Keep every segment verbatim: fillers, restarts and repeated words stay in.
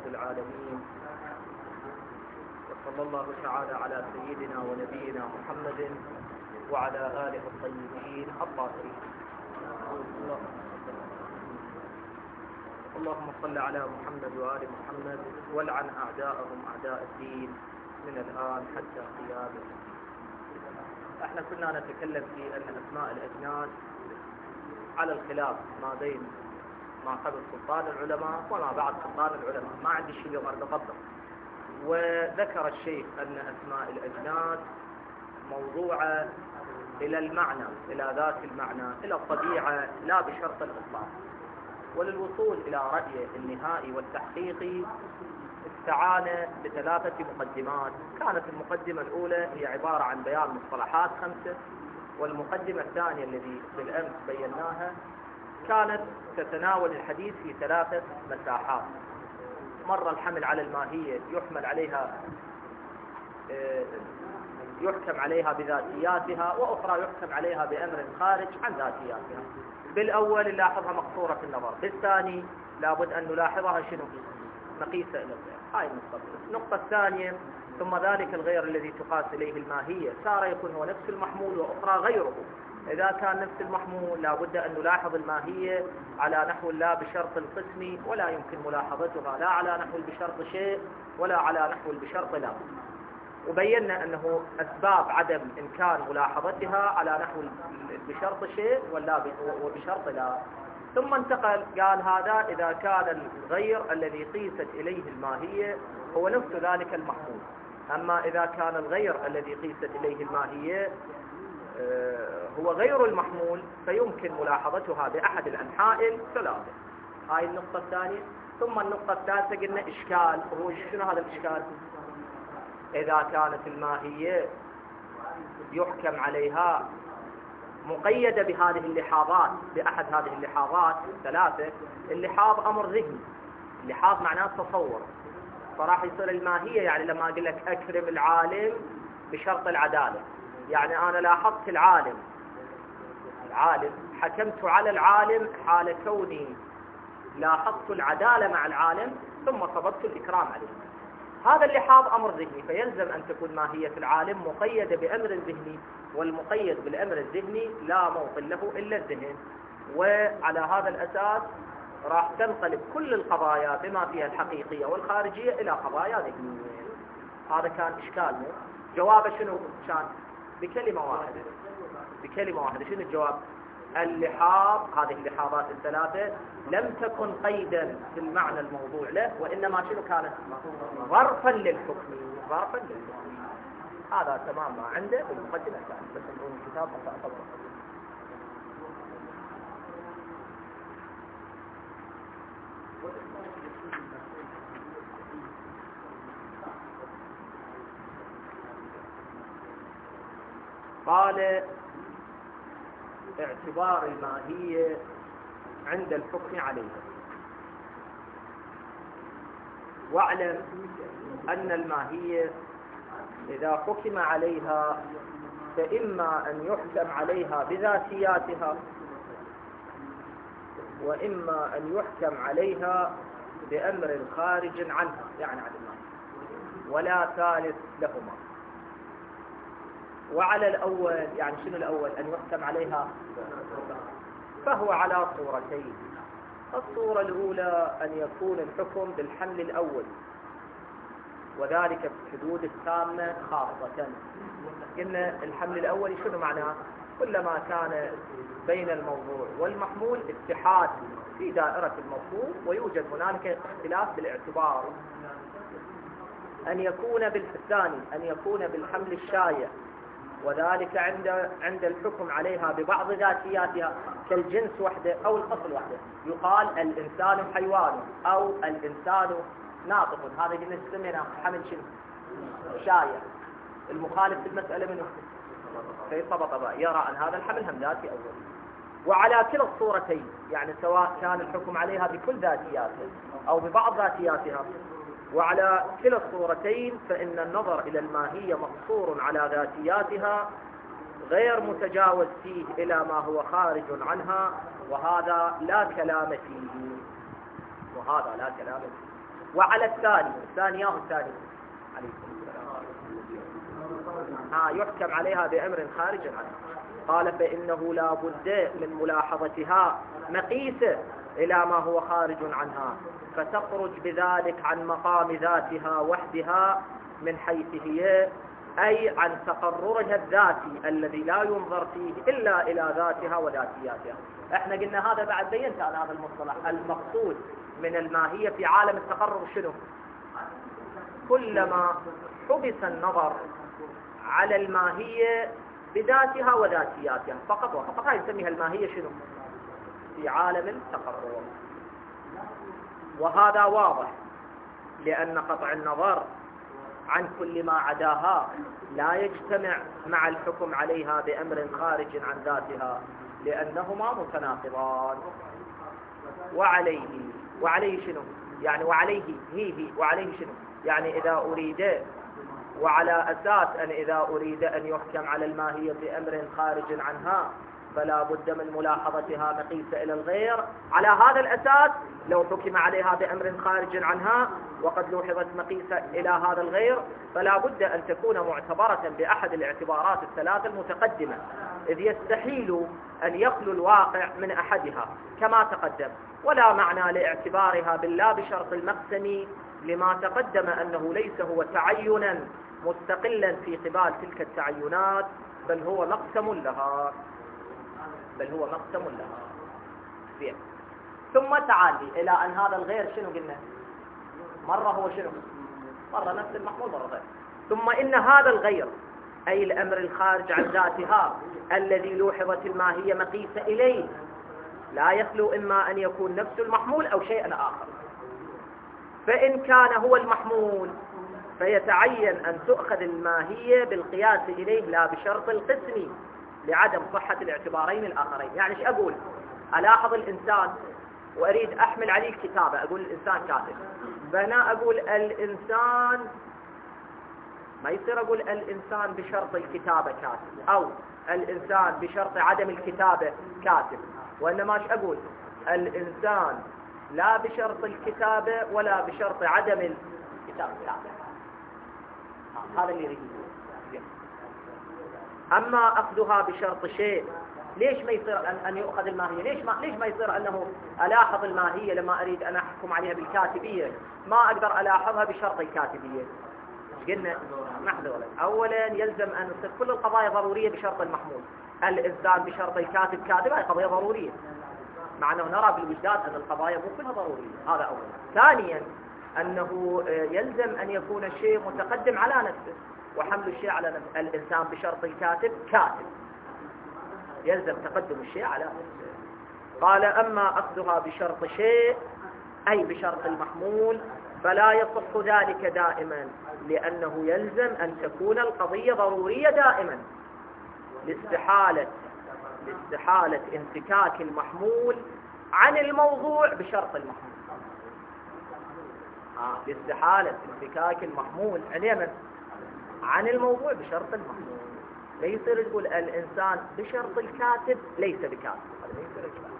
العالمين، وصلى الله تعالى على سيدنا ونبينا محمد وعلى آله الطيبين الطاهرين. اللهم صل على محمد وآل محمد والعن أعداءهم أعداء الدين من الآن حتى قيامه. احنا كنا نتكلم في أن أسماء الأجناس على الخلاف ما بين ما قبل سلطان العلماء وما بعد سلطان العلماء، ما عندي شيء اليوم أريد أفضل. وذكر الشيخ أن أسماء الأجناس موضوعة إلى المعنى، إلى ذات المعنى، إلى الطبيعة، لا بشرط الإطلاق. وللوصول إلى رأيه النهائي والتحقيقي استعان بثلاثة مقدمات. كانت المقدمة الأولى هي عبارة عن بيان مصطلحات خمسة، والمقدمة الثانية التي بالأمس بيناها كانت تتناول الحديث في ثلاثة مساحات. مرة الحمل على الماهية يحمل عليها يحكم عليها بذاتياتها، وأخرى يحكم عليها بأمر خارج عن ذاتياتها. بالأول نلاحظها مقصورة النظر، بالثاني لابد أن نلاحظها شنو؟ مقيسة إلى الغير. هاي النقطة. النقطة الثانية ثم ذلك الغير الذي تقاس إليه الماهية صار يكون هو نفس المحمول وأخرى غيره. إذا كان نفس المحمول لابد أن نلاحظ الماهية على نحو لا بشرط القسم، ولا يمكن ملاحظتها لا على نحو بشرط شيء ولا على نحو بشرط لا. وبينا أنه أسباب عدم إمكان ملاحظتها على نحو بشرط شيء ولا وبشرط لا. ثم انتقل قال هذا إذا كان الغير الذي قيست إليه الماهية هو نفس ذلك المحمول. أما إذا كان الغير الذي قيست إليه الماهية هو غير المحمول فيمكن ملاحظتها بأحد الأنحاء الثلاثة. هاي النقطة الثانية. ثم النقطة الثالثة قلنا إشكال. هو شنو هذا الإشكال؟ إذا كانت الماهية يحكم عليها مقيدة بهذه اللحاظات، بأحد هذه اللحاظات الثلاثة. اللحاظ أمر ذهني، اللحاظ معناه تصور، فراح يصير الماهية يعني لما أقول لك أكرم العالم بشرط العدالة، يعني أنا لاحظت العالم العالم حكمت على العالم حال كوني لاحظت العدالة مع العالم ثم صببت الإكرام عليه. هذا اللحاظ أمر ذهني، فيلزم أن تكون ماهية العالم مقيدة بأمر ذهني، والمقيد بالأمر الذهني لا موطن له إلا الذهن. وعلى هذا الأساس راح تنقلب كل القضايا بما فيها الحقيقية والخارجية إلى قضايا ذهنية. هذا كان إشكالنا. جوابه شنو كان؟ بكلمة واحدة. بكلمة واحدة. شنو الجواب؟ اللحاظ، هذه اللحاظات الثلاثة لم تكن قيدا في المعنى الموضوع له، وإنما شنو كانت؟ ظرفا للحكم. ظرفا للحكم. هذا تمام ما عنده في المقدمة الثانية. بس نقول الكتاب أطبق. قال اعتبار الماهية عند الحكم عليها. واعلم أن الماهية إذا حكم عليها فإما أن يحكم عليها بذاتياتها، وإما أن يحكم عليها بأمر خارج عنها يعني عن الماهية، ولا ثالث لهما. وعلى الأول يعني شنو الأول؟ أن يحكم عليها، فهو على صورتين. الصورة الأولى أن يكون الحكم بالحمل الأول، وذلك في الحدود التامة خاصة. إن الحمل الأول شنو معناه؟ كلما كان بين الموضوع والمحمول اتحاد في دائرة المفهوم، ويوجد هنالك اختلاف بالاعتبار. أن يكون بالثاني أن يكون بالحمل الشايع، وذلك عند عند الحكم عليها ببعض ذاتياتها كالجنس وحده أو الأصل وحده. يقال الإنسان حيوان أو الإنسان ناطق. هذا نسميه حمل شنو؟ شايع. المخالف في المسألة منه في طبطبة يرى أن هذا الحمل هم ذاتي أول. وعلى كلا الصورتين يعني سواء كان الحكم عليها بكل ذاتياتها أو ببعض ذاتياتها، وعلى كلا الصورتين فإن النظر إلى الماهية مقصور على ذاتياتها غير متجاوز فيه إلى ما هو خارج عنها، وهذا لا كلام فيه. وهذا لا كلام فيه. وعلى الثاني الثانية الثاني عليكم ها يحكم عليها بأمر خارج عنها. قال فإنه لا بد من ملاحظتها مقيسة إلى ما هو خارج عنها، فتخرج بذلك عن مقام ذاتها وحدها من حيث هي، أي عن تقررها الذاتي الذي لا ينظر فيه إلا إلى ذاتها وذاتياتها. احنا قلنا هذا بعد بينت على هذا المصطلح. المقصود من الماهية في عالم التقرر شنو؟ كلما حبس النظر على الماهية بذاتها وذاتياتها فقط وفقط، هاي نسميها الماهية شنو؟ في عالم التقرر. وهذا واضح لأن قطع النظر عن كل ما عداها لا يجتمع مع الحكم عليها بأمر خارج عن ذاتها، لأنهما متناقضان. وعليه وعليه شنو؟ يعني وعليه هي هي وعليه شنو؟ يعني إذا أريد، وعلى أساس أن إذا أريد أن يحكم على الماهية بأمر خارج عنها فلا بد من ملاحظتها مقيسة إلى الغير. على هذا الأساس لو حكم عليها بأمر خارج عنها وقد لوحظت مقيسة إلى هذا الغير فلا بد أن تكون معتبرة بأحد الاعتبارات الثلاثة المتقدمة، إذ يستحيل أن يخلو الواقع من أحدها كما تقدم، ولا معنى لاعتبارها بالله بشرط المقسم لما تقدم أنه ليس هو تعينا مستقلا في قبال تلك التعينات، بل هو مقسم لها بل هو مقسم لها فيه. ثم تعالي إلى أن هذا الغير شنو قلنا؟ مرة هو شنو؟ مرة نفس المحمول مرة غير. ثم إن هذا الغير أي الأمر الخارج عن ذاتها الذي لوحظت الماهية مقيسة إليه لا يخلو إما أن يكون نفس المحمول أو شيئا آخر. فإن كان هو المحمول فيتعين أن تؤخذ الماهية بالقياس إليه لا بشرط القسم لعدم صحة الاعتبارين الآخرين. يعني ايش أقول؟ ألاحظ الإنسان وأريد أحمل عليه الكتابة، أقول الإنسان كاتب، فأنا أقول الإنسان، ما يصير أقول الإنسان بشرط الكتابة كاتب أو الإنسان بشرط عدم الكتابة كاتب، وإنما ايش أقول؟ الإنسان لا بشرط الكتابة ولا بشرط عدم الكتابة كاتب. هذا اللي يريد. أما أخذها بشرط شيء، ليش ما يصير أن, أن يؤخذ الماهية؟ ليش ما, ليش ما يصير أنه ألاحظ الماهية لما أريد أن أحكم عليها بالكاتبية ما أقدر ألاحظها بشرط الكاتبية؟ قلنا محذورا. أولا يلزم أن تصير كل القضايا ضرورية بشرط المحمول. الإنسان بشرط الكاتب كاتب، هذه قضية ضرورية، مع أنه نرى بالوجدان أن القضايا مو كلها ضرورية. هذا أولا. ثانيا أنه يلزم أن يكون الشيء متقدم على نفسه، وحمل الشيء على نفسه. الإنسان بشرط الكاتب كاتب، يلزم تقدم الشيء على نفسه. قال أما أخذها بشرط شيء أي بشرط المحمول فلا يصح ذلك دائما، لأنه يلزم أن تكون القضية ضرورية دائما لاستحالة لاستحالة انفكاك المحمول عن الموضوع بشرط المحمول. آه لاستحالة انفكاك المحمول عن عن الموضوع بشرط المحمول. لا يصير تقول الإنسان بشرط الكاتب ليس بكاتب، هذا لا يصير الكلام.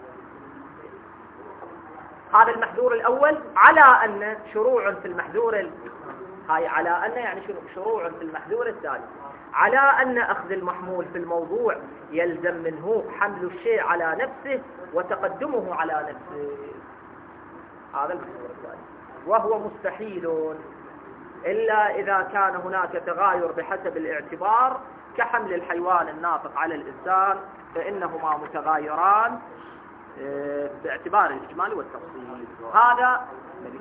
هذا المحذور الأول. على أن شروع في المحذور ال... هاي على أن يعني شروع في المحذور الثاني، على أن أخذ المحمول في الموضوع يلزم منه حمل الشيء على نفسه وتقدمه على نفسه. هذا المحذور الثاني، وهو مستحيل إلا إذا كان هناك تغاير بحسب الاعتبار كحمل الحيوان الناطق على الإنسان، فإنهما متغايران باعتبار الإجمال والتفصيل. هذا بلي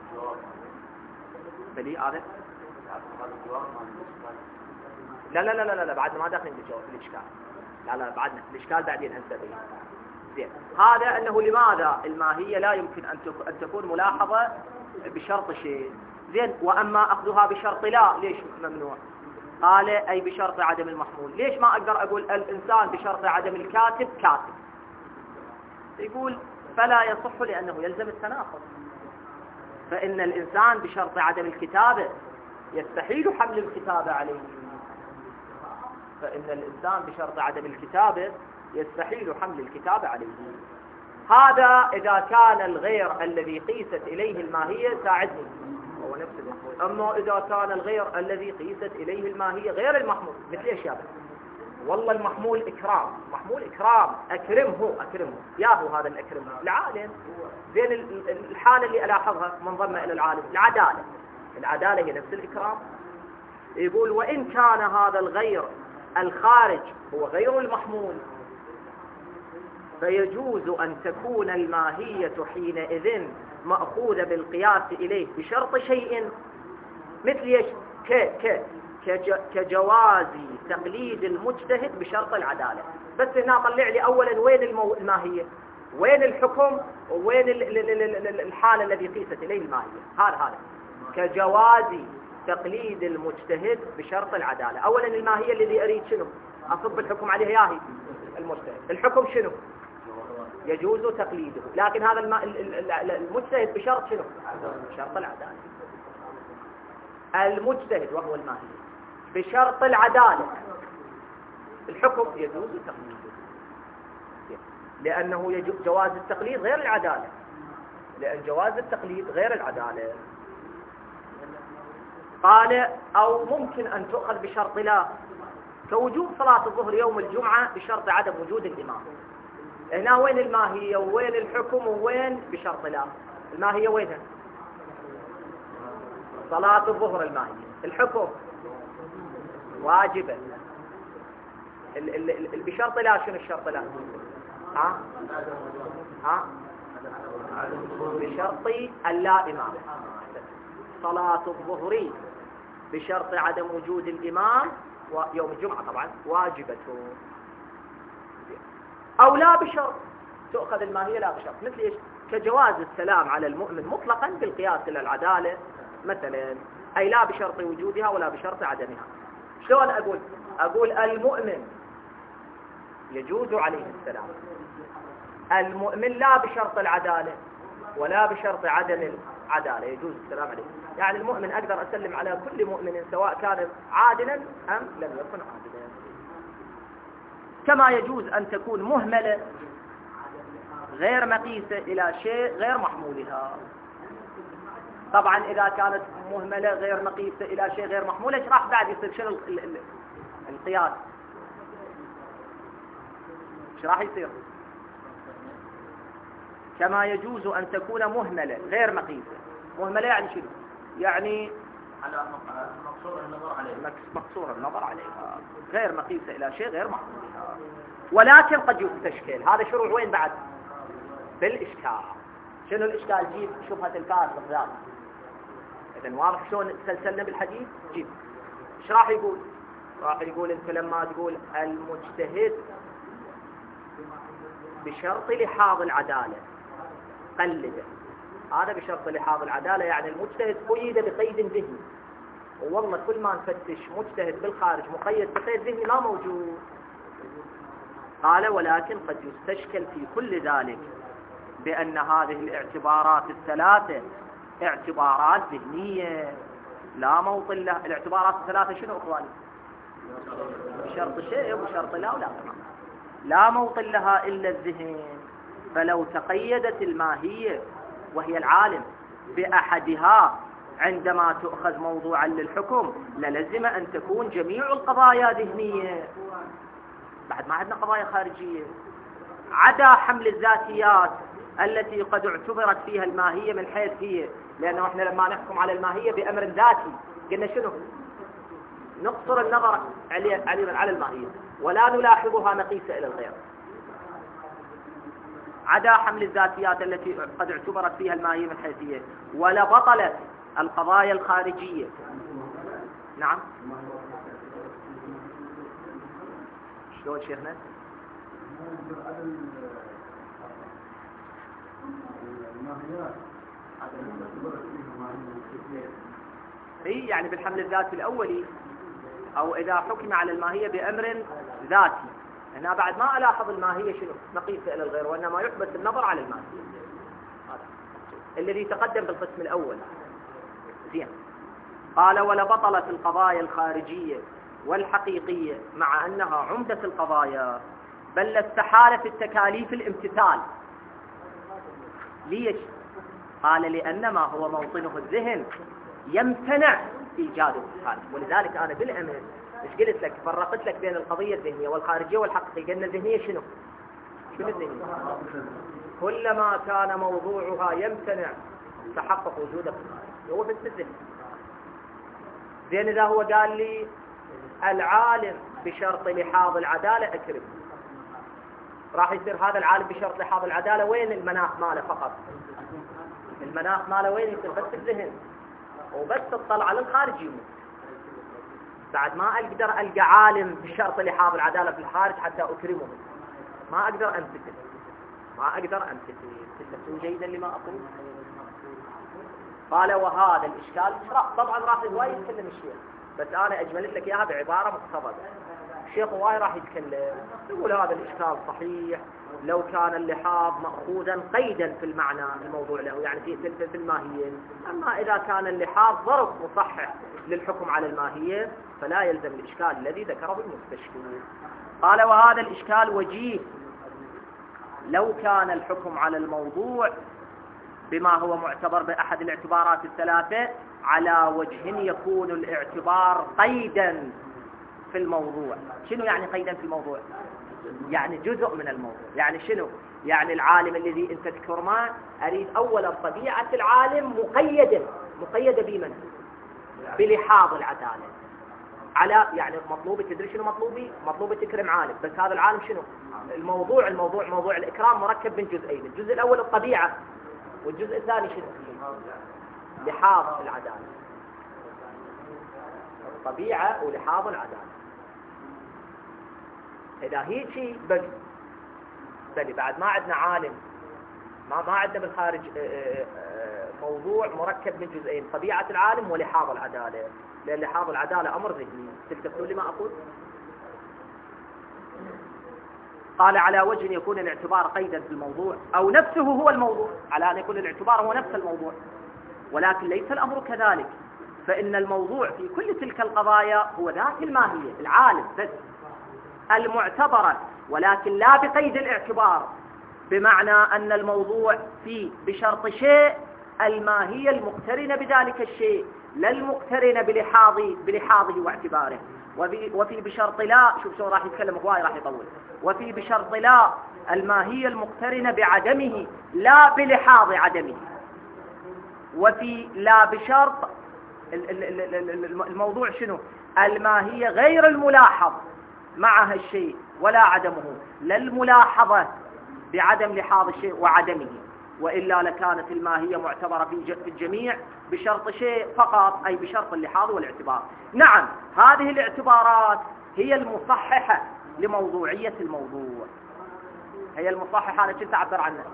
بلي هذا لا لا لا لا لا بعدنا ما داخلين في الإشكال. لا لا بعدنا الإشكال بعدين هنسبيه. زين. هذا أنه لماذا الماهية لا يمكن أن تكون ملاحظة بشرط شيء. زين. وأما أخذها بشرط لا، ليش ممنوع؟ قال أي بشرط عدم المحمول. ليش ما أقدر أقول الإنسان بشرط عدم الكاتب كاتب؟ يقول فلا يصح لأنه يلزم التناقض، فإن الإنسان بشرط عدم الكتابة يستحيل حمل الكتابة عليه، فإن الإنسان بشرط عدم الكتابة يستحيل حمل الكتابة عليه. هذا إذا كان الغير الذي قيست إليه الماهية ساعدني، هو نفس المحمول. أما إذا كان الغير الذي قيست إليه الماهية غير المحمول، مثل إيش يا بني؟ والله المحمول إكرام، محمول إكرام، أكرمه أكرمه، ياهو هذا الأكرمه العالم. زين الحالة اللي ألاحظها منضمة إلى العالم العدالة، العدالة هي نفس الإكرام. يقول وإن كان هذا الغير الخارج هو غير المحمول فيجوز أن تكون الماهية حينئذ مأخوذة بالقياس إليه بشرط شيء، مثل ايش؟ ك ك كجواز تقليد المجتهد بشرط العدالة. بس هنا طلع لي أولا وين المو... الماهية، وين الحكم، وين الحالة الذي قيست إليه الماهية. هذا هذا كجواز تقليد المجتهد بشرط العدالة. أولا الماهية الذي أريد شنو؟ أصب الحكم عليه ياهي المجتهد. الحكم شنو؟ يجوز تقليده، لكن هذا الم... المجتهد بشرط شنو؟ بشرط العدالة. المجتهد وهو الماهية بشرط العدالة، الحكم يجوز تقليده، لأنه يجوز جواز التقليد غير العدالة، لأن جواز التقليد غير العدالة. قال أو ممكن أن تؤخذ بشرط لا، كوجوب صلاة الظهر يوم الجمعة بشرط عدم وجود الإمام. هنا وين الماهية ووين الحكم ووين بشرط لا؟ الماهية وينها؟ صلاة الظهر الماهية، الحكم واجبة. ال ال ال بشرط لا شنو الشرط لا؟ ها ها بشرط اللا إمام. صلاة الظهر بشرط عدم وجود الإمام ويوم الجمعة طبعا واجبة، أو لا بشرط تؤخذ الماهية لا بشرط، مثل إيش؟ كجواز السلام على المؤمن مطلقا بالقياس إلى العدالة مثلا، أي لا بشرط وجودها ولا بشرط عدمها. شلون أقول؟ أقول المؤمن يجوز عليه السلام، المؤمن لا بشرط العدالة ولا بشرط عدم العدالة يجوز السلام عليه. يعني المؤمن أقدر أسلم على كل مؤمن سواء كان عادلا أم لم يكن عادلا. كما يجوز أن تكون مهملة غير مقيسة إلى شيء غير محمولها. طبعا إذا كانت مهملة غير مقيسة إلى شيء غير محمول، ايش راح بعد يصير؟ شنو القياس؟ ايش راح يصير؟ كما يجوز أن تكون مهملة غير مقيسة. مهملة يعني شنو؟ يعني على مقصور النظر عليها، مقصور النظر عليها، غير مقيسة إلى شيء غير محمولها، ولكن قد يستشكل. هذا شروع وين بعد؟ بالإشكال. شنو الإشكال؟ جيب شبهة الفاسق ذات. إذن واضح شلون سلسلنا بالحديث؟ جيب. إيش راح يقول؟ راح يقول أنت لما تقول المجتهد بشرط لحاظ العدالة قلده، هذا بشرط لحاظ العدالة، يعني المجتهد قيد بقيد ذهني. والله كل ما نفتش مجتهد بالخارج مقيد بقيد ذهني ما موجود. قال ولكن قد يستشكل في كل ذلك بأن هذه الاعتبارات الثلاثة اعتبارات ذهنية لا موطن لها. الاعتبارات الثلاثة شنو أخواني؟ بشرط شيء وبشرط لا ولا تمام، لا موطن لها إلا الذهن. فلو تقيدت الماهية وهي العالم بأحدها عندما تؤخذ موضوعا للحكم للزم أن تكون جميع القضايا ذهنية. بعد ما عندنا قضايا خارجية، عدا حمل الذاتيات التي قد اعتبرت فيها الماهية من حيث هي، لأنه احنا لما نحكم على الماهية بأمر ذاتي قلنا شنو؟ نقصر النظر على الماهية ولا نلاحظها مقيسة إلى الغير، عدا حمل الذاتيات التي قد اعتبرت فيها الماهية من حيث هي، ولا بطلت القضايا الخارجية. نعم شلون شيخنا؟ اي يعني بالحمل الذاتي الأولي، أو إذا حكم على الماهية بأمر ذاتي، هنا بعد ما ألاحظ الماهية شنو مقيسة إلى الغير، وإنما يحبس النظر على الماهية. هذا الذي تقدم بالقسم الأول. زين. قال ولا بطلت القضايا الخارجية والحقيقية مع أنها عمدة القضايا، بل استحال في التكاليف الامتثال. ليش؟ قال لأن ما هو موطنه الذهن يمتنع إيجاده في الخارج. ولذلك أنا بالأمس مش قلت لك فرقت لك بين القضية الذهنية والخارجية والحقيقية. قلنا الذهنية شنو؟ شنو الذهنية؟ كلما كان موضوعها يمتنع تحقق وجوده في الخارج، هو بس الذهن. زين إذا هو قال لي العالم بشرط لحاظ العدالة أكرم، راح يصير هذا العالم بشرط لحاظ العدالة وين المناخ ماله فقط؟ المناخ ماله وين يصير؟ بس الذهن، وبس تطلع على الخارج يموت. بعد ما أقدر ألقى عالم بشرط لحاظ العدالة في الخارج حتى أكرمه، ما أقدر أمسكه، ما أقدر أمسكه. تفهمون جيدا لما أقول؟ قال وهذا الإشكال طبعا راح هواي يتكلم الشيخ، بس أنا أجملت لك إياها بعبارة مقتضبة. الشيخ هواي راح يتكلم يقول هذا الإشكال صحيح لو كان اللحاظ مأخوذا قيدا في المعنى الموضوع له، يعني في في الماهية. أما إذا كان اللحاظ ظرف مصحح للحكم على الماهية فلا يلزم الإشكال الذي ذكره المستشكل. قال وهذا الإشكال وجيه لو كان الحكم على الموضوع بما هو معتبر بأحد الاعتبارات الثلاثة على وجه يكون الاعتبار قيدا في الموضوع. شنو يعني قيدا في الموضوع؟ يعني جزء من الموضوع. يعني شنو؟ يعني العالم الذي انت تذكر ما أريد أولا طبيعة العالم مقيدة مقيدة بمن؟ بلحاظ العدالة. على يعني مطلوب تدري شنو مطلوبي؟ مطلوب تكرم عالم، بس هذا العالم شنو؟ الموضوع الموضوع موضوع الإكرام مركب من جزئين، الجزء الأول الطبيعة والجزء الثاني شنو؟ لحاظ العدالة. الطبيعة ولحاظ العدالة. إذا هيك بل بل بعد ما عندنا عالم، ما ما عندنا بالخارج موضوع مركب من جزئين، طبيعة العالم ولحاظ العدالة، لأن لحاظ العدالة أمر ذهني. تكتبوا لي ما أقول؟ قال على وجه يكون الاعتبار قيدا في الموضوع أو نفسه هو الموضوع، على أن يكون الاعتبار هو نفس الموضوع، ولكن ليس الأمر كذلك، فإن الموضوع في كل تلك القضايا هو ذات الماهية، العالم بس المعتبرة، ولكن لا بقيد الاعتبار، بمعنى أن الموضوع فيه بشرط شيء الماهية المقترنة بذلك الشيء، لا المقترنة بلحاظ بلحاظه واعتباره. وفي بشرط لا، شوف شو راح يتكلم هواي راح يطول. وفي بشرط لا الماهية المقترنة بعدمه لا بلحاظ عدمه. وفي لا بشرط الموضوع شنو؟ الماهية غير الملاحظ معها الشيء ولا عدمه، لا الملاحظة بعدم لحاظ الشيء وعدمه، وإلا لكانت الماهية معتبرة في الجميع بشرط شيء فقط، أي بشرط اللحاظ والاعتبار. نعم، هذه الاعتبارات هي المصححة لموضوعية الموضوع، هي المصححة. أنا كنت أعبر عنها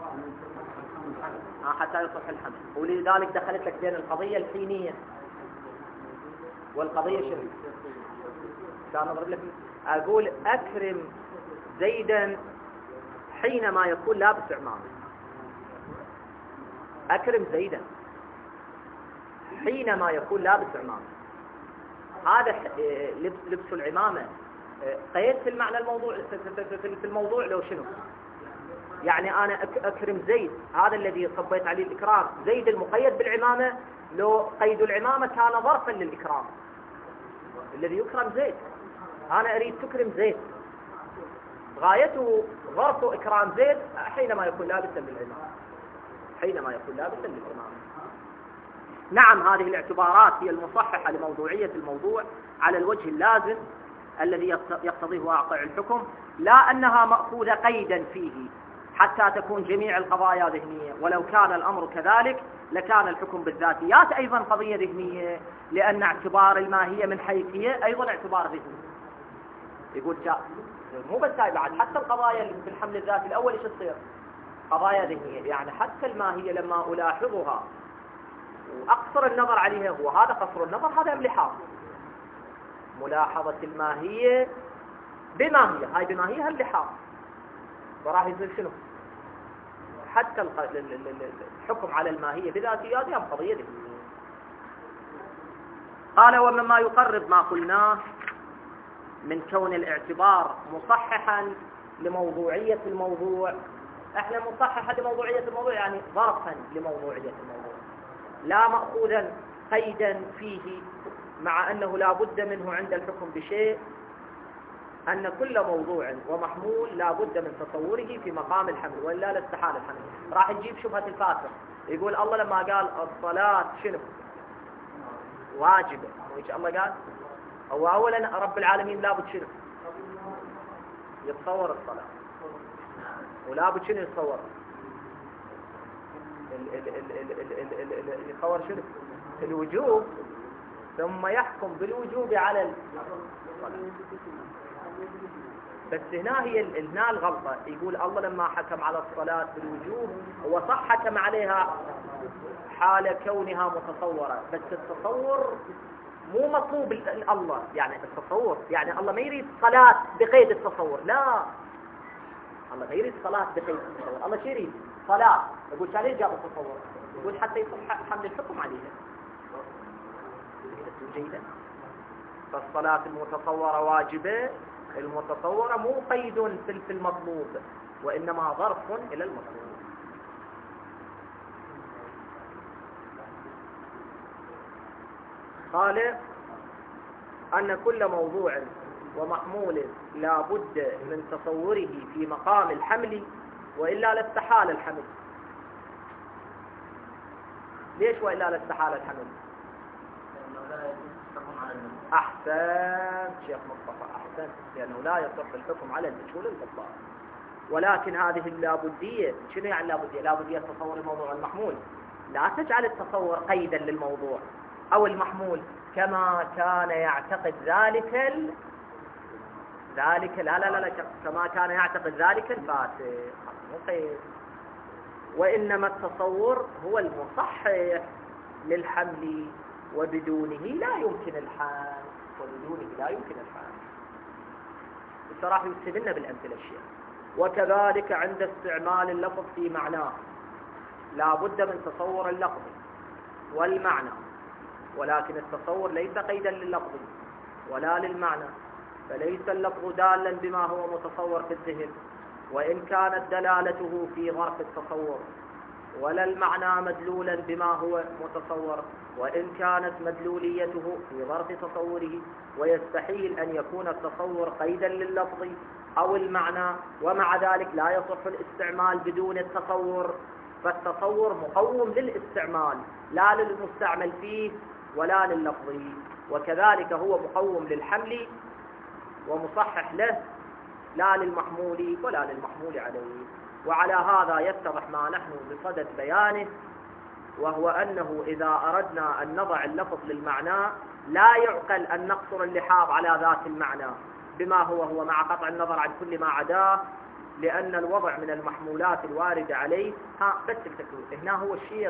حتى يصح الحمل، ولذلك دخلت لك بين القضية الحينية والقضية شنو؟ كان أضرب لك أقول أكرم زيدا حينما يكون لابس عمامة، أكرم زيدا حينما يكون لابس عمامة. هذا لبس لبس العمامة قيد في المعنى الموضوع في الموضوع لو شنو؟ يعني أنا أكرم زيد، هذا الذي صبيت عليه الإكرام، زيد المقيد بالعمامة، لو قيد العمامة كان ظرفا للإكرام الذي يكرم زيد. أنا أريد تكرم زيد، غايته ظرف إكرام زيد حينما يكون لابسا للعمامة، حينما يكون لابسا للعمامة. نعم، هذه الاعتبارات هي المصححة لموضوعية الموضوع على الوجه اللازم الذي يقتضيه واقع الحكم، لا أنها مأخوذة قيدا فيه حتى تكون جميع القضايا ذهنية. ولو كان الأمر كذلك لكان الحكم بالذاتيات أيضا قضية ذهنية، لأن اعتبار الماهية من حيثية أيضا اعتبار ذهني. يقول جاء مو بس هاي، بعد حتى القضايا اللي في الحمل الذاتي الأول إيش تصير؟ قضايا ذهنية. يعني حتى الماهية لما ألاحظها وأقصر النظر عليها، هو هذا قصر النظر، هذا املحاظ. ملاحظة الماهية بماهية، هاي بماهية املحاظ، وراح يصير شنو؟ حتى الحكم على الماهية بذاتياتها قضية ذهنية. قال ومما يقرب ما قلناه من كون الاعتبار مصححا لموضوعية الموضوع احنا نصحح لموضوعية الموضوع، يعني ظرفا لموضوعية الموضوع، لا مأخوذا قيدا فيه، مع أنه لا بد منه عند الحكم بشيء، أن كل موضوع ومحمول لا بد من تصوره في مقام الحمل، وإلا لاستحال الحمل. راح نجيب شبهة الفاسق، يقول الله لما قال الصلاة شنو واجبة، وإيش الله قال؟ هو أولا رب العالمين لا بد شنو يتصور الصلاة، ولا بد شنو يتصور يتصور شنو الوجوب، ثم يحكم بالوجوب على الصلاة. بس هنا هي هنا الغلطة، يقول الله لما حكم على الصلاة بالوجوب هو صح حكم عليها حال كونها متصورة، بس التصور مو مطلوب الله، يعني التصور يعني الله ما يريد صلاة بقيد التصور، لا الله ما يريد صلاة بقيد التصور، الله شو يريد؟ صلاة. يقول شو ليش جاب التصور؟ يقول حتى يصح حمل الحكم عليها جيدا. فالصلاة المتصورة واجبة، المتصورة مو قيد في المطلوب، وإنما ظرف إلى المطلوب. قال أن كل موضوع ومحمول لا بد من تصوره في مقام الحمل، وإلا لاستحال الحمل. ليش وإلا لاستحال الحمل؟ أحسن شيخ مصطفى، أحسن، لأنه لا يصح الحكم على المجهول البطال. ولكن هذه اللابدية، شنو يعني اللابدية؟ لابدية تصور الموضوع المحمول، لا تجعل التصور قيدا للموضوع أو المحمول كما كان يعتقد ذلك ال... ذلك لا لا لا, لا كما كان يعتقد ذلك الفاسق، مو قيد. وإنما التصور هو المصحح للحمل، وبدونه لا يمكن الحمل، وبدونه لا يمكن الحمل. بصراحة يستدلنا بالأمثلة الشيخ. وكذلك عند استعمال اللفظ في معناه لا بد من تصور اللفظ والمعنى، ولكن التصور ليس قيدا لللفظ ولا للمعنى، فليس اللفظ دالا بما هو متصور في الذهن وإن كانت دلالته في ظرف التصور، ولا المعنى مدلولا بما هو متصور وإن كانت مدلوليته في ظرف تصوره. ويستحيل أن يكون التصور قيدا لللفظ أو المعنى، ومع ذلك لا يصح الاستعمال بدون التصور، فالتصور مقوم للاستعمال لا للمستعمل فيه ولا لللفظ، وكذلك هو مقوم للحمل ومصحح له لا للمحمول ولا للمحمول عليه. وعلى هذا يتضح ما نحن بصدد بيانه، وهو أنه إذا أردنا أن نضع اللفظ للمعنى لا يعقل أن نقصر اللحاظ على ذات المعنى بما هو هو مع قطع النظر عن كل ما عداه، لأن الوضع من المحمولات الواردة عليه. ها بس تكتبوا هنا هو الشيخ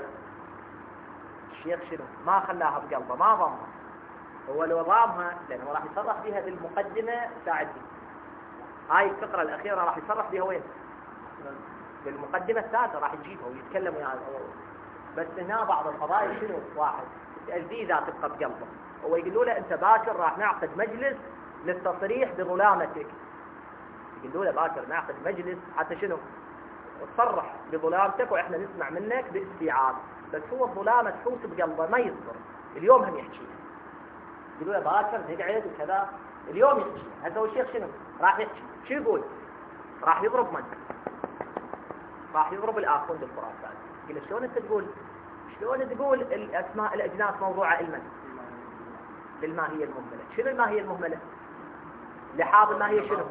الشيخ شنو ما خلاها بقلبه، ما ضمها، هو لو ضامها لأنه راح يصرح بها بالمقدمة ساعدني. هاي الفقرة الأخيرة راح يصرح بها وين؟ بالمقدمة الثالثة راح يجيبها ويتكلم يعني. بس هنا بعض القضايا شنو واحد ذي ذا تبقى بقلبه، هو يقولوا له أنت باكر راح نعقد مجلس للتصريح بظلامتك، يقولوا له باكر نعقد مجلس حتى شنو تصرح بظلامتك وإحنا نسمع منك باستيعاب، بس هو الظلامة تحوس بقلبه ما يصبر، اليوم هم يحكي، يقولوا له باكر نقعد وكذا، اليوم يحكي. هذا هو الشيخ شنو راح يحكي، شو يقول؟ راح يضرب من؟ راح يضرب الآخوند الخراساني. يقول شلون انت تقول شلون تقول الاسماء الاجناس موضوعه علما بالماهيه المهمله؟ شنو الماهيه المهمله؟ لحاظ الماهيه شنو؟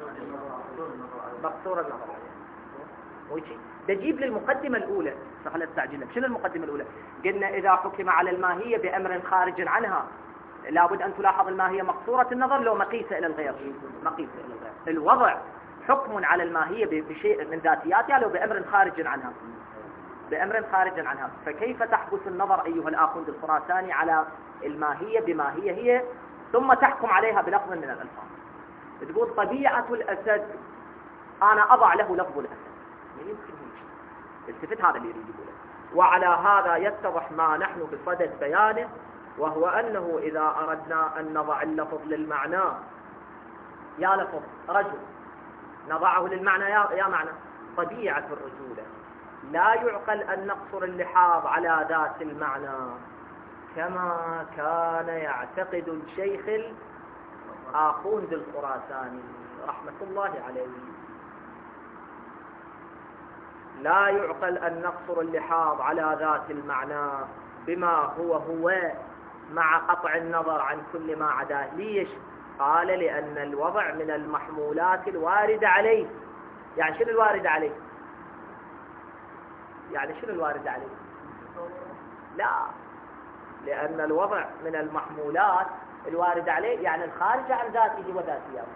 مقصور النظر عليه. ويجي بجيب للمقدمه الاولى صح لا تستعجلنا. شنو المقدمه الاولى؟ قلنا اذا حكم على الماهيه بامر خارج عنها لابد ان تلاحظ الماهيه مقصوره النظر لو مقيسه الى الغير، مقيسه الى الغير. الوضع حكم على الماهيه بشيء من ذاتياتها لو بامر خارج عنها، بأمر خارج عنها. فكيف تحبس النظر أيها الآخوند الخراساني على الماهية بما هي هي ثم تحكم عليها بلفظ من الألفاظ؟ تقول طبيعة الأسد أنا أضع له لفظ الأسد، ما يمكن هيك. التفت هذا اللي يريد يقوله. وعلى هذا يتضح ما نحن بصدد بيانه، وهو أنه إذا أردنا أن نضع اللفظ للمعنى، يا لفظ رجل نضعه للمعنى يا, يا معنى طبيعة الرجولة. لا يعقل أن نقصر اللحاظ على ذات المعنى كما كان يعتقد الشيخ الآخوند الخراساني رحمة الله عليه. لا يعقل أن نقصر اللحاظ على ذات المعنى بما هو هو مع قطع النظر عن كل ما عداه. ليش؟ قال لأن الوضع من المحمولات الواردة عليه. يعني شنو الواردة عليه؟ يعني شنو الواردة عليه؟ لا، لأن الوضع من المحمولات الواردة عليه يعني الخارجة عن ذاته وذاتياته.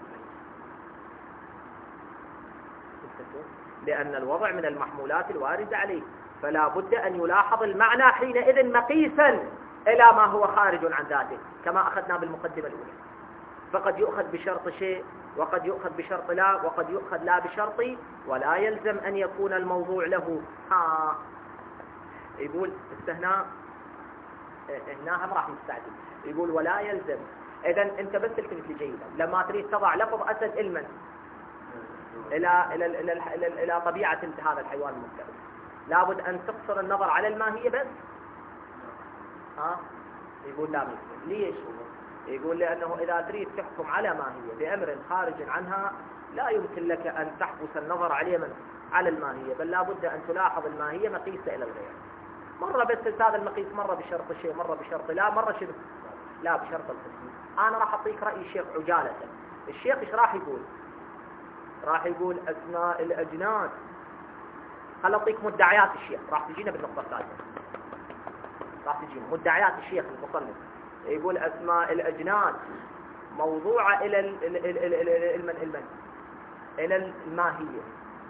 لأن الوضع من المحمولات الواردة عليه، فلا بد أن يلاحظ المعنى حينئذ مقيسا إلى ما هو خارج عن ذاته كما أخذنا بالمقدمة الأولى. فقد يؤخذ بشرط شيء وقد يؤخذ بشرط لا وقد يؤخذ لا بشرط، ولا يلزم أن يكون الموضوع له. ها يقول استهناء هنا هم راح يستعجل. يقول ولا يلزم. إذن أنت بس الكلمة جيدة لما تريد تضع لفظ أسد علما إلى إلى إلى إلى, إلى طبيعة هذا الحيوان المفترس، لابد أن تقصر النظر على الماهية بس. ها يقول لا مثل. ليش؟ يقول لأنه إذا تريد تحكم على ماهية بأمر خارج عنها لا يمكن لك أن تحبس النظر عليه من على الماهية، بل لابد أن تلاحظ الماهية مقيسة إلى الغير. مرة بس هذا المقيس، مرة بشرط شيء، مرة بشرط لا، مرة شنو؟ لا بشرط القسم. أنا راح أعطيك رأي الشيخ عجالة. الشيخ إيش راح يقول؟ راح يقول أسماء الأجناس. خل أعطيك مدعيات الشيخ، راح تجينا بالنقطة الثالثة. راح تجينا مدعيات الشيخ المصنف. يقول أسماء الأجناس موضوعة إلى المن المن إلى الماهية.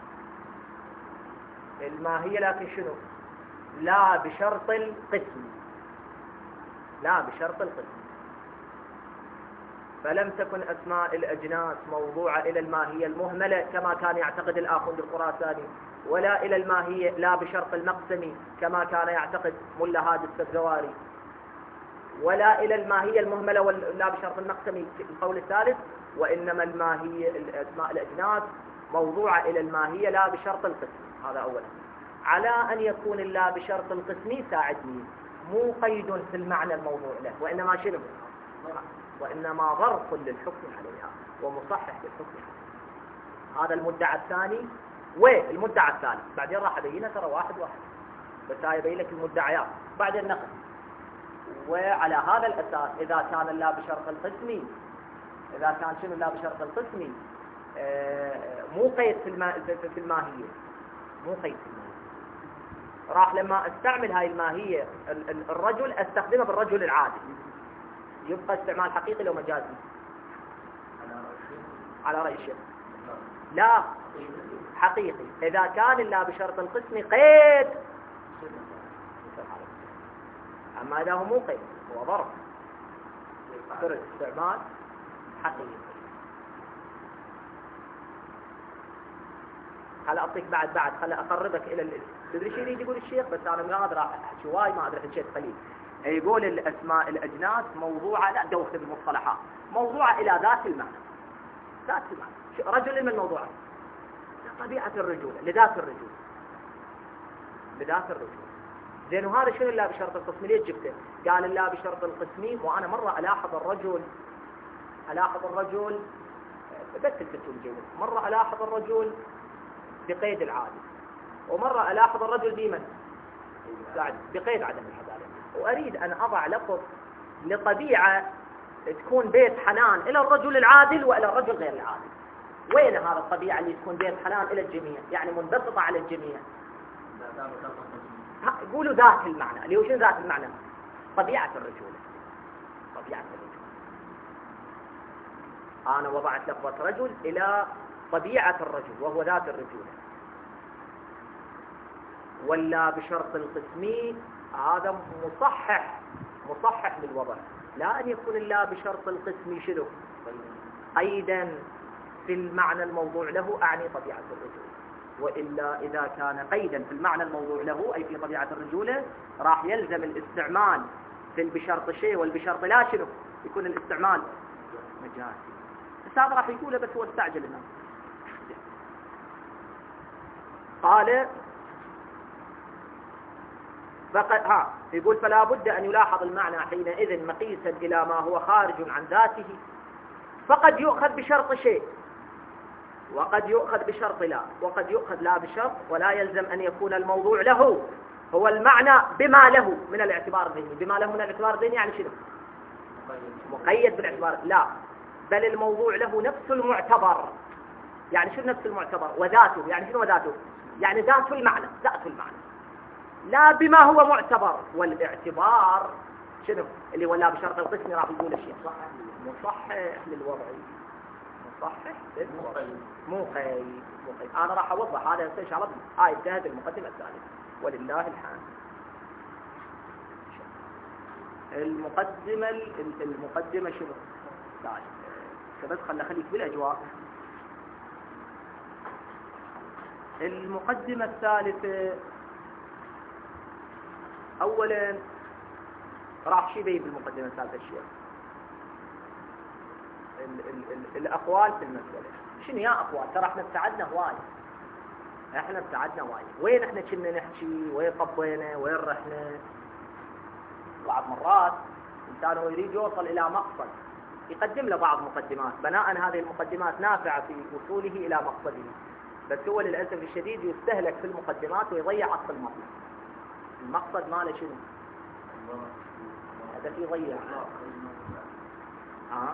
الماهية لكن شنو؟ لا بشرط القسم. لا بشرط القسم. فلم تكن أسماء الأجناس موضوعة إلى الماهية المهملة كما كان يعتقد الآخوند الخراساني، ولا إلى الماهية لا بشرط المقسم كما كان يعتقد ملا هادي السفزواري، ولا إلى الماهية المهملة ولا بشرط المقسم القول الثالث، وإنما الماهية أسماء الأجناس موضوعة إلى الماهية لا بشرط القسم. هذا أولا. على أن يكون لا بشرط القسم ساعدني، مو قيد في المعنى الموضوع له، وإنما شنو؟ وإنما ظرف للحكم عليها ومصحح للحكم عليها. هذا المدعى الثاني. والمدعى الثالث بعدين راح أبينه ترى واحد واحد، بس هاي يبين لك المدعيات بعد النقل. وعلى هذا الأساس إذا كان لا بشرط القسم، إذا كان شنو لا بشرط القسم آه مو قيد في, الما في الماهية، مو قيد في الماهية. راح لما استعمل هاي الماهية الرجل استخدمها بالرجل العادي، يبقى استعمال حقيقي لو مجازي على رأي الشيخ. لا حقيقي إذا كان لا بشرط القسم قيد، أما إذا هو مو قيد هو ظرف يصير استعمال حقيقي. خل أعطيك بعد بعد خل أقربك إلى ال... تدري شو يريد يقول الشيخ؟ بس أنا ما أقدر أحكي واي، ما أقدر أحكي قليل. يقول الأسماء الأجناس موضوعة، لا دوخ بالمصطلحات، موضوعة إلى ذات المعنى. ذات المعنى رجل من الموضوع طبيعة الرجولة، لذات الرجولة، لذات الرجولة. زين وهذا شنو لا بشرط القسم؟ ليش جبته؟ قال لا بشرط القسم. وأنا مرة ألاحظ الرجل ألاحظ الرجل بس الكتب الجيدة، مرة ألاحظ الرجل بقيد العادي، ومرة ألاحظ الرجل بمن؟ بقيد عدم الحضارة. وأريد أن أضع لفظ لطبيعة تكون بيت حنان إلى الرجل العادل وإلى الرجل غير العادل. وين هذا الطبيعة اللي تكون بيت حنان إلى الجميع، يعني منبسطة على الجميع؟ يقولوا ذات المعنى. اللي هو شنو ذات المعنى؟ طبيعة الرجولة. طبيعة الرجولة. أنا وضعت لفظة رجل إلى طبيعة الرجل وهو ذات الرجولة. ولا بشرط القسم هذا مصحح مصحح للوضع. لا أن يكون الله بشرط القسم شنو؟ قيدا في المعنى الموضوع له، أعني طبيعة الرجولة. وإلا إذا كان قيدا في المعنى الموضوع له أي في طبيعة الرجولة راح يلزم الاستعمال في بشرط شيء والبشرط لا شنو؟ يكون الاستعمال مجازي. بس هذا راح يقوله بس هو استعجل الناس. قال فقد ها يقول فلا بد أن يلاحظ المعنى حينئذ مقيسا إلى ما هو خارج عن ذاته، فقد يؤخذ بشرط شيء وقد يؤخذ بشرط لا، وقد يؤخذ لا بشرط، ولا يلزم أن يكون الموضوع له هو المعنى بما له من الاعتبار الذهني. بما له من الاعتبار الذهني يعني شنو؟ مقيد بالاعتبار، لا، بل الموضوع له نفس المعتبر. يعني شنو نفس المعتبر؟ وذاته. يعني شنو وذاته؟ يعني ذات المعنى، ذات المعنى، لا بما هو معتبر. والاعتبار شنو اللي هو لا بشرط القسم؟ راح يقول الشيخ مصحح للوضعي، مصحح للوضعي، مو قيد، مو قيد. انا راح اوضح هذا ان شاء الله. هاي انتهت المقدمه الثالثه ولله الحمد. المقدمه المقدمه شنو؟ تعال بس خلي خليك بالاجواء. المقدمه الثالثه اولا راح شي بين بالمقدمه الثالثه الشيخ ال ال ال الاقوال في المساله. شنو يا اقوال؟ ترى احنا ابتعدنا هواي، احنا ابتعدنا هواي. وين احنا كنا نحكي؟ وين طبينا؟ وين رحنا؟ بعض مرات الانسان هو يريد يوصل الى مقصد يقدم له بعض مقدمات، بناء هذه المقدمات نافعه في وصوله الى مقصده، بس هو للاسف الشديد يستهلك في المقدمات ويضيع اصل المطلب. المقصد ماله شنو؟ هذا في يضيع. ها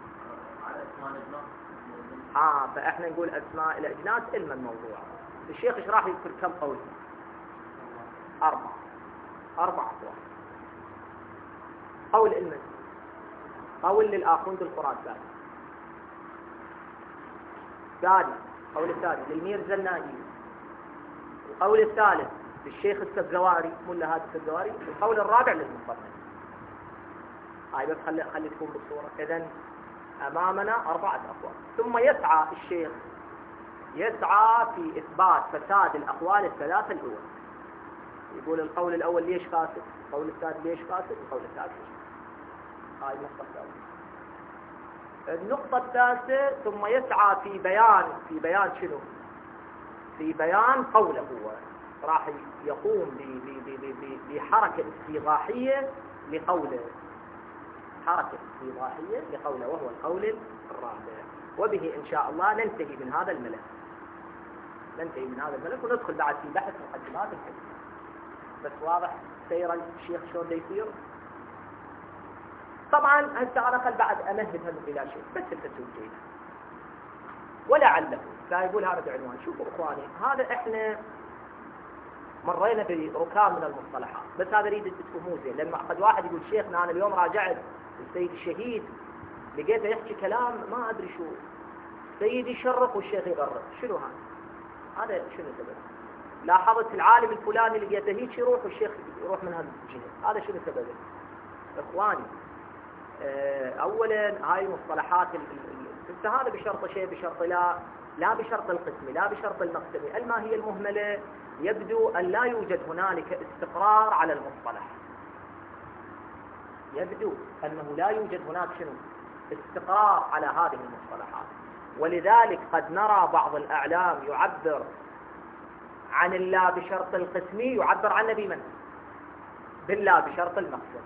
اه فاحنا نقول اسماء الاجناس علم الموضوع. الشيخ ايش راح يذكر؟ كم قول؟ اربع اربع اقوال. قول علم، قول للاخوند الخراساني، ثاني قول الثاني للميرزا النائي، القول الثالث للشيخ السبزواري ملا هذا السبزواري، القول الرابع للمصنف. هاي بس خلي خلي تكون بالصوره. اذا امامنا اربعه اقوال. ثم يسعى الشيخ يسعى في اثبات فساد الاقوال الثلاثه الاولى. يقول القول الاول ليش فاسد، القول الثاني ليش فاسد، القول الثالث ليش فاسد. هاي النقطه الثالثه. النقطه الثالثه ثم يسعى في بيان في بيان شنو؟ في بيان قوله هو. راح يقوم بحركه استيضاحيه لقوله، حركة استيضاحية لقوله، وهو القول الرابع. وبه إن شاء الله ننتهي من هذا الملف، ننتهي من هذا الملف وندخل بعد في بحث مقدمات الحديث. بس واضح سير الشيخ شلون دا يصير؟ طبعا هسه أنا خل بعد أمهد هم إلى شيء بس التسويق جيد ولعله لا يقول هذا بعنوان. شوفوا إخواني، هذا إحنا مرينا بركام من المصطلحات، بس هذا يريد تفهموه زين. لما قد واحد يقول شيخنا أنا اليوم راجعت السيد الشهيد لقيته يحكي كلام ما أدري شو، سيد يشرق والشيخ يغرق، شنو هذا؟ هذا شنو سبب؟ لاحظت العالم الفلاني لقيته هيك يروح والشيخ يروح من هالجهة، هذا شنو سببه؟ إخواني أولا هاي المصطلحات هذا بشرط شيء بشرط لا، لا بشرط القسم، لا بشرط المقسم. الماهية المهملة يبدو أن لا يوجد هنالك استقرار على المصطلح، يبدو أنه لا يوجد هناك شنو؟ استقرار على هذه المصطلحات. ولذلك قد نرى بعض الأعلام يعبر عن اللا بشرط القسمي يعبر عنه بمن؟ باللا بشرط المقسم.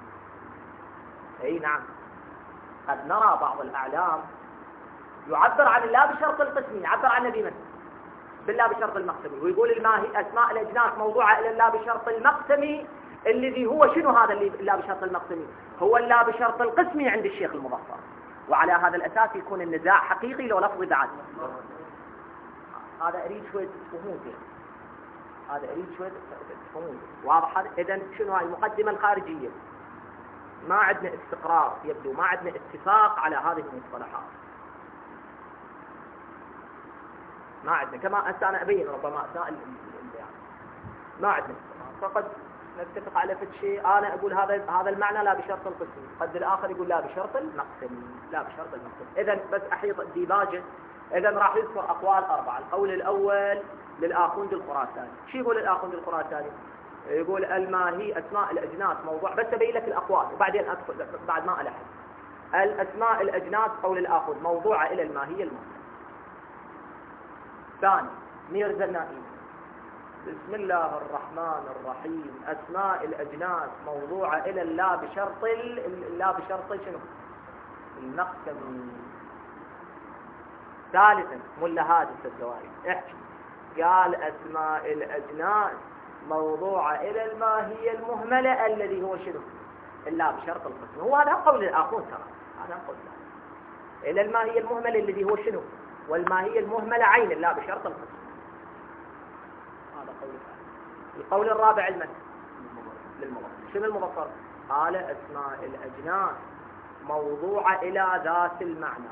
أي نعم، قد نرى بعض الأعلام يعبر عن اللا بشرط القسمي يعبر عنه بمن؟ باللا بشرط المقسمي، ويقول الماهي أسماء الأجناس موضوعة إلى اللا بشرط المقسمي، الذي هو شنو هذا اللي اللا بشرط المقسمي؟ هو اللا بشرط القسمي عند الشيخ المظفر. وعلى هذا الأساس يكون النزاع حقيقي لو لفظي بعد. هذا أريد شوية تفهمون زين، هذا أريد شوية تفهمون. واضح هذا؟ إذن شنو هاي المقدمة الخارجية؟ ما عندنا استقرار، يبدو ما عندنا اتفاق على هذه المصطلحات، ما عندنا. كما أنت أنا أبين ربما أثناء البيان ما عندنا استقرار، فقد نتفق على فد شيء، أنا أقول هذا هذا المعنى لا بشرط القسم، قد الآخر يقول لا بشرط المقسم، لا بشرط المقسم. إذن بس أحيط الديباجة. إذن راح يذكر أقوال أربعة. القول الأول للآخوند الخراساني. شو يقول الآخوند الخراساني؟ يقول الماهي أسماء الأجناس موضوع، بس أبين لك الأقوال وبعدين أدخل بعد ما ألحق. الأسماء الأجناس قول الآخوند موضوعة إلى الماهية المصدر. ثاني ميرزا النائي بسم الله الرحمن الرحيم أسماء الأجناس موضوعة إلى الله بشرط الله بشرط شنو؟ النقسم. ثالثا ملا هادس الزوائد احكي قال أسماء الأجناس موضوعة إلى الماهية المهملة الذي هو شنو؟ إلا بشرط القسم. هو هذا قول الآخرون ترى، هذا قول إلى الماهية المهملة الذي هو شنو؟ والماهية المهملة عين الله بشرط القسم. هذا قول الثاني. القول الرابع المن للمبصر. شنو المبصر؟ قال أسماء الأجناس موضوعة إلى ذات المعنى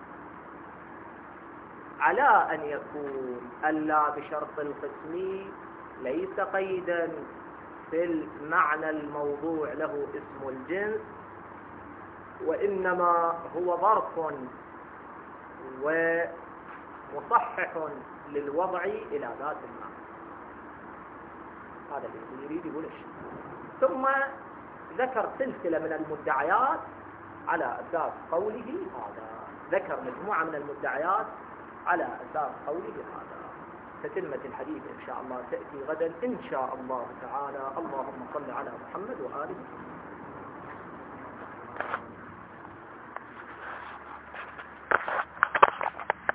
على أن يكون ألا بشرط القسم ليس قيدا في المعنى الموضوع له اسم الجنس، وإنما هو ظرف ومصحح للوضع إلى ذات المعنى. هذا اللي يريد يقول الشيء. ثم ذكر سلسلة من المدعيات على أساس قوله هذا، ذكر مجموعة من المدعيات على أساس قوله هذا. تتمة الحديث إن شاء الله تأتي غدا إن شاء الله تعالى. اللهم صل على محمد وآله.